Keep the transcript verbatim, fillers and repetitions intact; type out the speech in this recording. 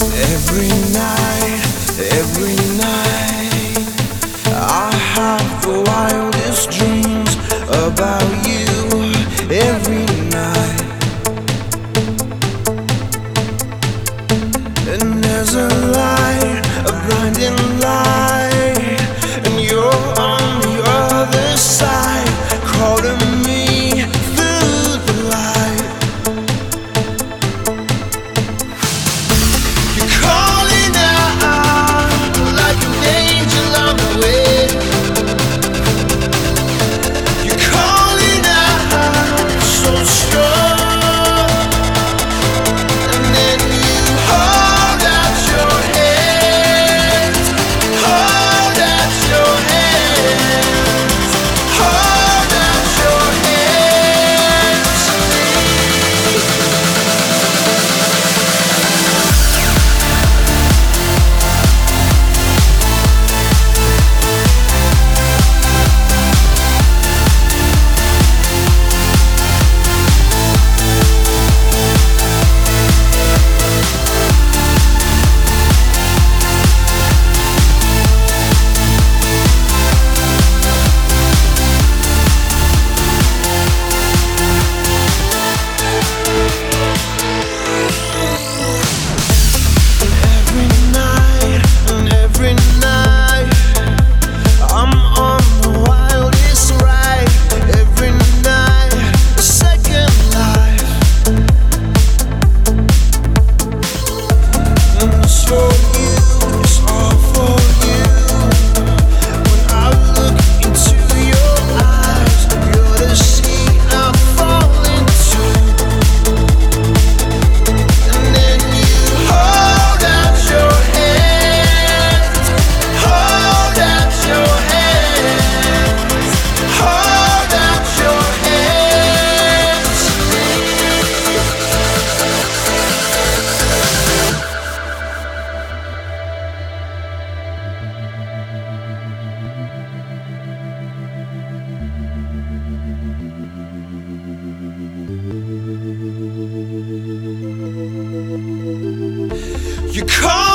Every night, every night, I have the wildest dreams about you. Every night, and there's a light, a blinding light, and you're on the other side, calling me through the light. You're calling out like an angel on the way. You're calling out so strong, and then you hold out your hands, hold out your hands, hold out your hands to me. Every night and every night, I'm on the wildest ride. Every night, a second life. And it's for you, it's all for you. When I look into your eyes, you're the sea I fall into. And then you hold out your hands, hold out your hands, hold out your hands to me. You call